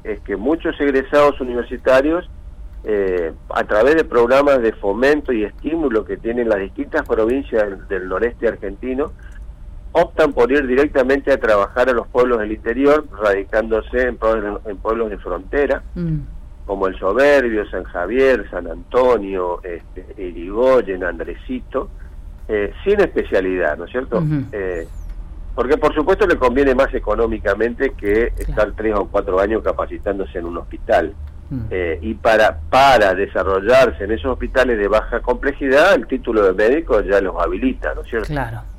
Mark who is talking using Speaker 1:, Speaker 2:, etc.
Speaker 1: es que muchos egresados universitarios, a través de programas de fomento y estímulo que tienen las distintas provincias del noreste argentino, optan por ir directamente a trabajar a los pueblos del interior, radicándose en pueblos de frontera, como El Soberbio, San Javier, San Antonio, Irigoyen, Andresito, sin especialidad, ¿no es cierto? Porque por supuesto le conviene más económicamente que estar 3 o 4 años capacitándose en un hospital. Y para desarrollarse en esos hospitales de baja complejidad, el título de médico ya los habilita, ¿no es cierto?
Speaker 2: Claro.